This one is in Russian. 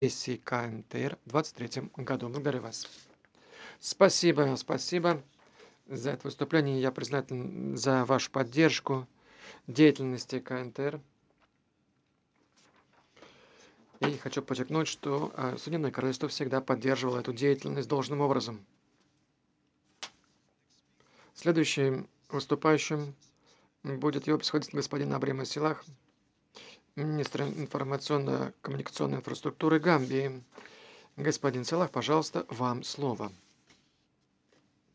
сессии КНТР в 23 году. Благодарю вас. Спасибо за это выступление. Я признателен за вашу поддержку деятельности КНТР. И хочу подчеркнуть, что Соединенное Королевство всегда поддерживало эту деятельность должным образом. Следующим выступающим будет его превосходительство господин Абрима Силах, министр информационно-коммуникационной инфраструктуры Гамбии. Господин Силах, пожалуйста, вам слово.